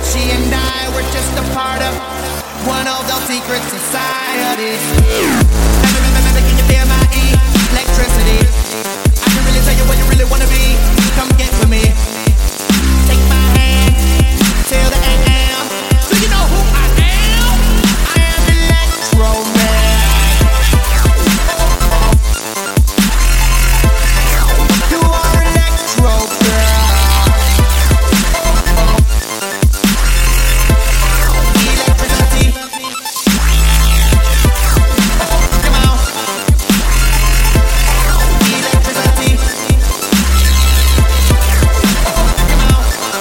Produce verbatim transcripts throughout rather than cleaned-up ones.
She and I were just a part of one of those secret societies. Can you feel my electricity? I can really tell you what you really wanna be. Come get with me. Take my hand till the A M. Do you know who I am? I am Electro Man. You are Electro Girl. Electricity. Come on. Electricity. Come on.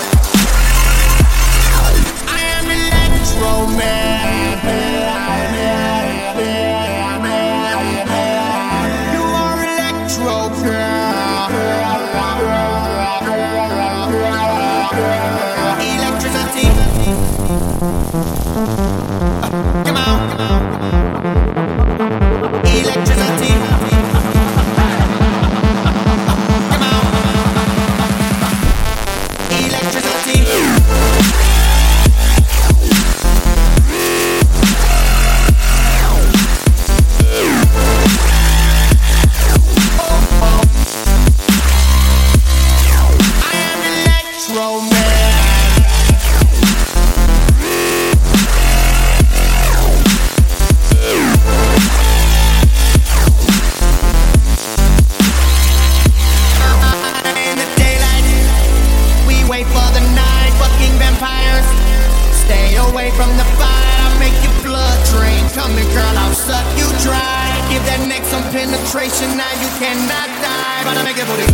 I am Electro Man. You are Electro Girl. Electricity. Come on. Electricity. Come on. Electricity. I am Electro Man. In the daylight, we wait for the night. Fucking vampires, stay away from the fight. I'll make your blood drain. Come here, girl, I'll suck you dry. Give that neck some penetration. Now you cannot die, but I make it booty.